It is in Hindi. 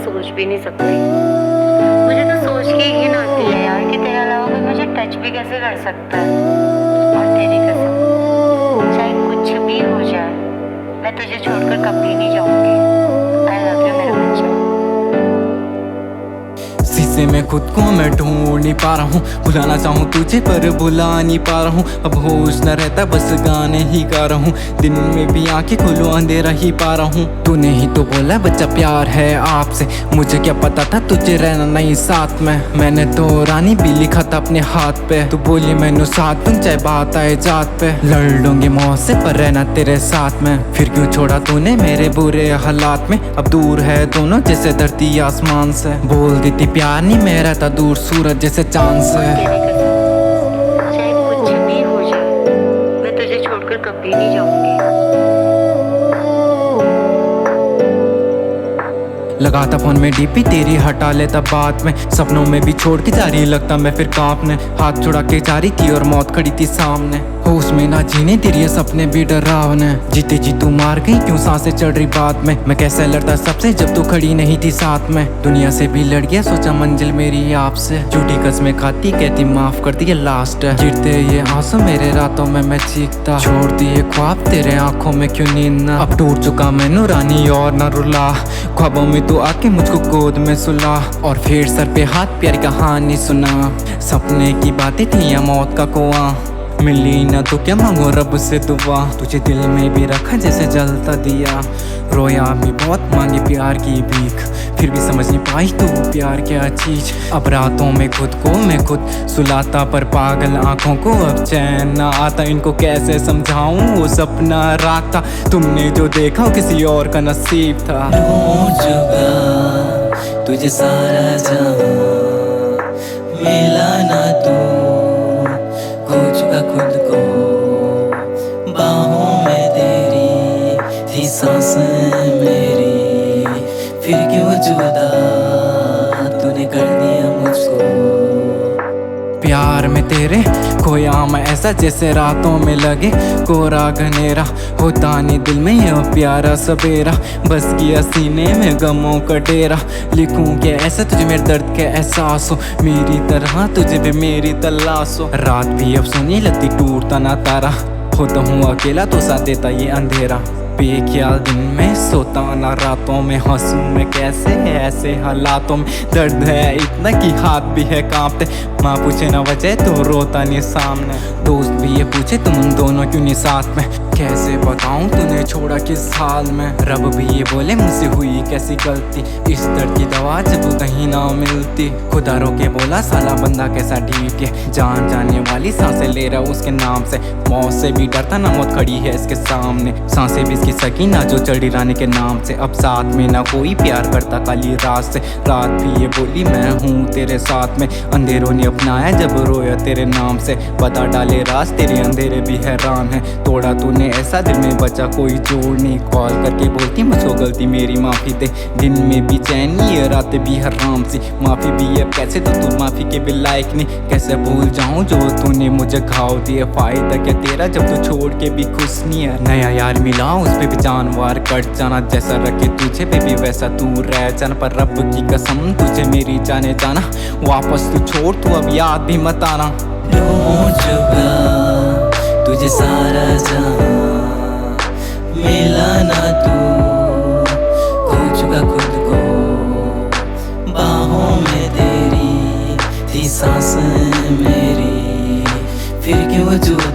सोच भी नहीं सकती। मुझे तो सोच के ही घिन आती है यार कि तेरे अलावा कोई मुझे टच भी कैसे कर सकता है। और तेरी कसम, चाहे कुछ भी हो जाए, मैं तुझे छोड़कर कभी नहीं जाऊंगी। आई लव यू मेरा बच्चा। शीशे में खुद को मैं ढूंढ नहीं पा रहा हूँ, बुलाना चाहूँ तुझे पर बुला नहीं पा रहा हूँ। अब होश न रहता, बस गाने ही गा रहा हूँ। दिन में भी आंखें खोलो, अंधेरा ही पा रहा हूँ। तूने ही तो बोला बच्चा प्यार है आपसे, मुझे क्या पता था तुझे रहना नहीं साथ में। मैंने तो रानी भी लिखा था अपने हाथ पे, तू बोली मैनू साथ तुम चाहे बात आए जात पे। लड़ लूंगी मौत से पर रहना तेरे साथ में, फिर क्यों छोड़ा तूने मेरे बुरे हालात में। अब दूर है दोनों जैसे धरती आसमान से, बोल देती प्यार नहीं मैं रहता दूर सूरज जैसे चांद से। चाहे कुछ भी हो जाए, मैं तुझे छोड़कर कभी नहीं जाऊंगी। लगाता फोन में डीपी तेरी, हटा लेता बात में। सपनों में भी छोड़ के जा रही लगता मैं फिर कांपने, हाथ छुड़ा के जारी थी और मौत खड़ी थी सामने। होश में ना जीने तेरे सपने भी डरावने, जीते जी तू मार गई क्यों सांसें चढ़ रही बात में। मैं कैसे लड़ता सबसे जब तू खड़ी नहीं थी साथ में, दुनिया से भी लड़ गया सोचा मंजिल मेरी आपसे। झूठी कसमें खाती कहती माफ कर दिया लास्ट है, गिरते ये आंसू मेरे रातों में मैं चीखता। छोड़ दिए ख्वाब तेरे आंखों में क्यों नींद ना, अब टूट चुका मैं नूरानी और न रुला। ख्वाबों में तू आके मुझको गोद में सुला, और फिर सर पे हाथ प्यारी कहानी सुना। सपने की बातें थी या मौत का कुआं, मिली ना तो क्या मांगो रब से दुआ। तुझे दिल में भी रखा जैसे जलता दिया, रोया भी बहुत मांगी प्यार की भीख, फिर भी समझ नहीं पाई तू प्यार क्या चीज। अब रातों में खुद को मैं खुद सुलाता, पर पागल आंखों को अब चैन ना आता। इनको कैसे समझाऊं वो सपना रात था, तुमने जो देखा वो किसी और का नसीब था। ढूंढ चुका तुझे सारा जहां, मिला ना तू, खो चुका खुद को बाहों में तेरी, थी सांसें मेरी, फिर क्यों जुदा तूने कर दिया मुझको। प्यार में तेरे खोया मैं ऐसा जैसे रातों में लगे कोरा घनेरा, होता नहीं दिल में ये प्यारा सवेरा। बस किया सीने में गमों का डेरा, लिखूं क्या ऐसा तुझे मेरे दर्द के एहसास हो, मेरी तरह तुझे भी मेरी तलाश हो। रात भी अब सोनी लगती टूटता ना तारा, होता हूँ अकेला तो साथ देता ये अंधेरा। बेख्याल दिन में सोता ना रातों में, हंसूं मैं कैसे ऐसे हालातों में। दर्द है इतना कि हाथ भी है कांपते, माँ पूछे ना वजह तो रोता नहीं सामने। दोस्त भी ये पूछे तुम दोनों क्यों नहीं साथ में, कैसे बताऊं तूने छोड़ा किस हाल में। रब भी ये बोले मुझसे हुई कैसी गलती, इस दर्द की दवा जब कहीं ना मिलती। खुदा रो के बोला साला बंदा कैसा ढीठ के, जान जाने वाली सांसें ले रहा उसके नाम से। मौत से भी डरता ना मौत खड़ी है इसके सामने, सांसें भी इसकी सकीना जो चढ़ी रानी के नाम से। अब साथ में ना कोई प्यार करता काली रात से, रात भी ये बोली मैं हूँ तेरे साथ में। अंधेरों ने अपनाया जब रोया तेरे नाम से, बता डाले राज तेरे अंधेरे भी हैरान है। तोड़ा तूने ऐसा दिल में बचा कोई जोड़ नहीं, कॉल करके बोलती मुझको गलती मेरी माफ़ी दे। दिन में भी चैन नहीं है रातें भी हराम सी, माफ़ी भी अब कैसे तो तू माफ़ी के भी लायक नहीं। कैसे भूल जाऊँ जो तूने मुझे घाव दिए, फायदा क्या तेरा जब तू छोड़ के भी खुश नहीं है। नया यार मिला उस पे भी जानवर कट जाना, जैसा रखे तुझे पे भी वैसा तू रह जाना। पर रब की कसम तुझे मेरी जाने जाना, वापस तू छोड़ तू अब याद भी मत आना। ढूंढ चुका तुझे सारा जहां, मिला ना तू, खो चुका खुद को बाहों में तेरी, थी सांसें मेरी, फिर क्यों जुदा